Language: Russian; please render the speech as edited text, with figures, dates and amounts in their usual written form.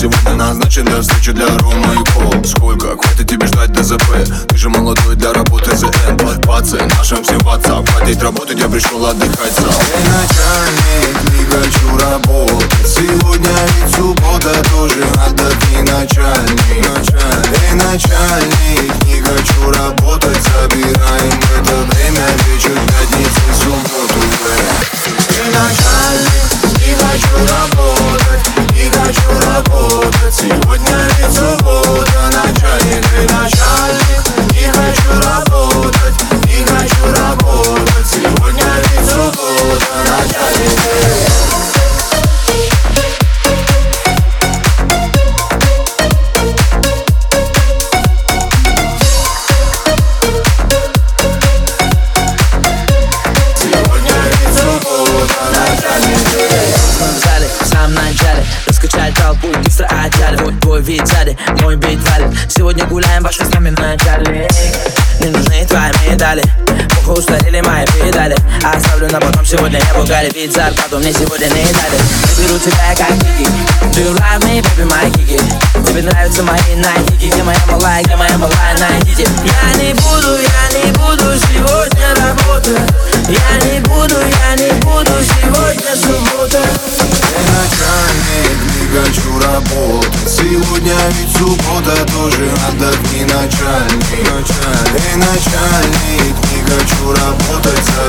Сегодня назначен для встречи для Рома и Пол. Сколько? Хватит тебе ждать ДЗП. Ты же молодой для работы ЗН. Пацан, нашим всем в WhatsApp. Хватит работать, я пришел отдыхать сам. Эй, начальник, не хочу работать. Сегодня ведь суббота, тоже отдохни, начальник. Эй, начальник, не хочу работать. Забираем это время, вечер пятницы, субботу. Эй, начальник, не хочу работать. Не хочу работать. Сегодня ведь суббота, начальник. Эй, начальник, не хочу работать. Не хочу работать. Сегодня ведь суббота, начальник. Раскачать толпу, быстро отчалим. Твой вид сзади, мой бит валит. Сегодня гуляем, пошли с нами в начале. Не нужны твои медали. Плохо устарели мои педали. Оставлю на потом, сегодня я бугали. Ведь зарплату мне сегодня не дали. Заберу тебя как кики. Do you love me, baby, my кики? Тебе нравятся мои найтики. Где моя малая, найдите. Я не буду сегодня работать. Я не буду сегодня суббота. Эй, начальник, не хочу работать. Сегодня ведь суббота, тоже отдохни, начальник. Эй, начальник, не хочу работать.